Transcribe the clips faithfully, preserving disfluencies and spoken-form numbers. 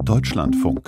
Deutschlandfunk.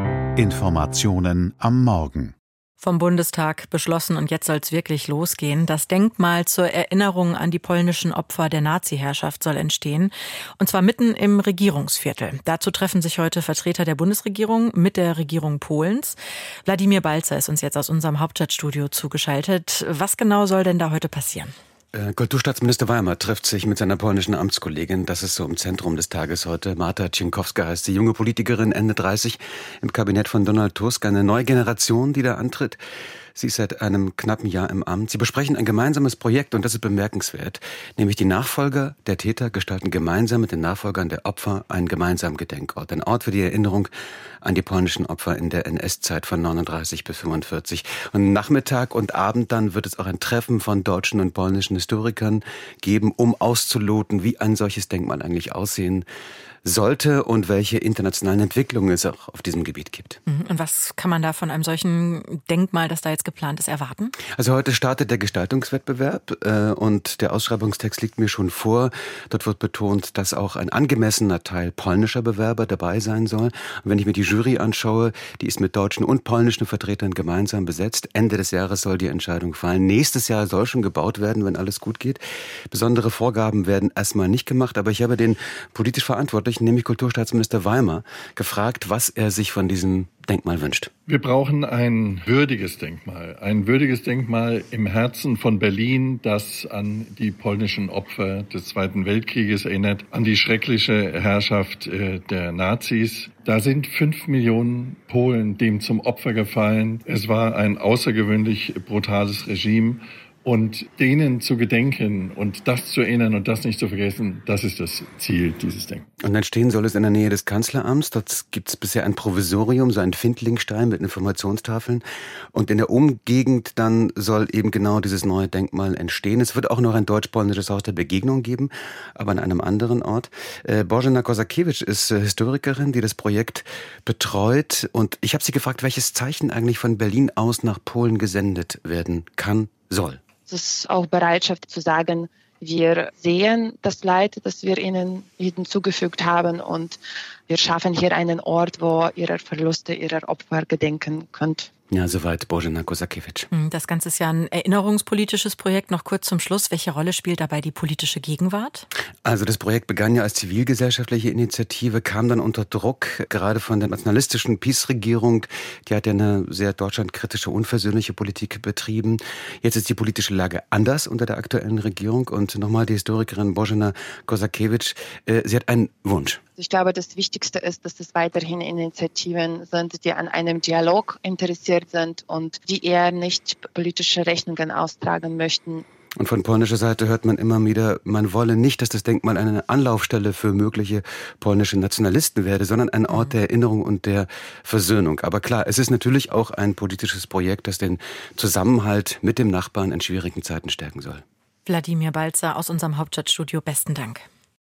Informationen am Morgen. Vom Bundestag beschlossen und jetzt soll es wirklich losgehen. Das Denkmal zur Erinnerung an die polnischen Opfer der Nazi-Herrschaft soll entstehen. Und zwar mitten im Regierungsviertel. Dazu treffen sich heute Vertreter der Bundesregierung mit der Regierung Polens. Wladimir Balzer ist uns jetzt aus unserem Hauptstadtstudio zugeschaltet. Was genau soll denn da heute passieren? Kulturstaatsminister Weimer trifft sich mit seiner polnischen Amtskollegin. Das ist so im Zentrum des Tages heute. Marta Cienkowska heißt sie, junge Politikerin, Ende dreißig, im Kabinett von Donald Tusk. Eine neue Generation, die da antritt. Sie ist seit einem knappen Jahr im Amt. Sie besprechen ein gemeinsames Projekt und das ist bemerkenswert. Nämlich die Nachfolger der Täter gestalten gemeinsam mit den Nachfolgern der Opfer einen gemeinsamen Gedenkort. Ein Ort für die Erinnerung an die polnischen Opfer in der N S-Zeit von neununddreißig bis fünfundvierzig. Und Nachmittag und Abend dann wird es auch ein Treffen von deutschen und polnischen Historikern geben, um auszuloten, wie ein solches Denkmal eigentlich aussehen sollte und welche internationalen Entwicklungen es auch auf diesem Gebiet gibt. Und was kann man da von einem solchen Denkmal, das da jetzt geplant ist, erwarten? Also heute startet der Gestaltungswettbewerb äh, und der Ausschreibungstext liegt mir schon vor. Dort wird betont, dass auch ein angemessener Teil polnischer Bewerber dabei sein soll. Und wenn ich mir die Jury anschaue, die ist mit deutschen und polnischen Vertretern gemeinsam besetzt. Ende des Jahres soll die Entscheidung fallen. Nächstes Jahr soll schon gebaut werden, wenn alles gut geht. Besondere Vorgaben werden erstmal nicht gemacht, aber ich habe den politisch Verantwortlichen, nämlich Kulturstaatsminister Weimer, gefragt, was er sich von diesem Denkmal wünscht. Wir brauchen ein würdiges Denkmal. Ein würdiges Denkmal im Herzen von Berlin, das an die polnischen Opfer des Zweiten Weltkrieges erinnert, an die schreckliche Herrschaft äh, der Nazis. Da sind fünf Millionen Polen dem zum Opfer gefallen. Es war ein außergewöhnlich brutales Regime. Und denen zu gedenken und das zu erinnern und das nicht zu vergessen, das ist das Ziel dieses Denkmals. Und dann stehen soll es in der Nähe des Kanzleramts. Dort gibt es bisher ein Provisorium, so einen Findlingstein mit Informationstafeln. Und in der Umgegend dann soll eben genau dieses neue Denkmal entstehen. Es wird auch noch ein deutsch-polnisches Haus der Begegnung geben, aber an einem anderen Ort. Äh, Bożena Kozakiewicz ist äh, Historikerin, die das Projekt betreut. Und ich habe sie gefragt, welches Zeichen eigentlich von Berlin aus nach Polen gesendet werden kann, soll. Es ist auch Bereitschaft zu sagen, wir sehen das Leid, das wir ihnen hinzugefügt haben und wir schaffen hier einen Ort, wo ihrer Verluste, ihrer Opfer gedenken könnt. Ja, soweit Bożena Kozakiewicz. Das Ganze ist ja ein erinnerungspolitisches Projekt. Noch kurz zum Schluss. Welche Rolle spielt dabei die politische Gegenwart? Also das Projekt begann ja als zivilgesellschaftliche Initiative, kam dann unter Druck, gerade von der nationalistischen PiS-Regierung. Die hat ja eine sehr deutschlandkritische, unversöhnliche Politik betrieben. Jetzt ist die politische Lage anders unter der aktuellen Regierung. Und nochmal die Historikerin Bożena Kozakiewicz. Äh, sie hat einen Wunsch. Ich glaube, das Wichtigste ist, dass es weiterhin Initiativen sind, die an einem Dialog interessiert sind und die eher nicht politische Rechnungen austragen möchten. Und von polnischer Seite hört man immer wieder, man wolle nicht, dass das Denkmal eine Anlaufstelle für mögliche polnische Nationalisten werde, sondern ein Ort der Erinnerung und der Versöhnung. Aber klar, es ist natürlich auch ein politisches Projekt, das den Zusammenhalt mit dem Nachbarn in schwierigen Zeiten stärken soll. Wladimir Balzer aus unserem Hauptstadtstudio, besten Dank.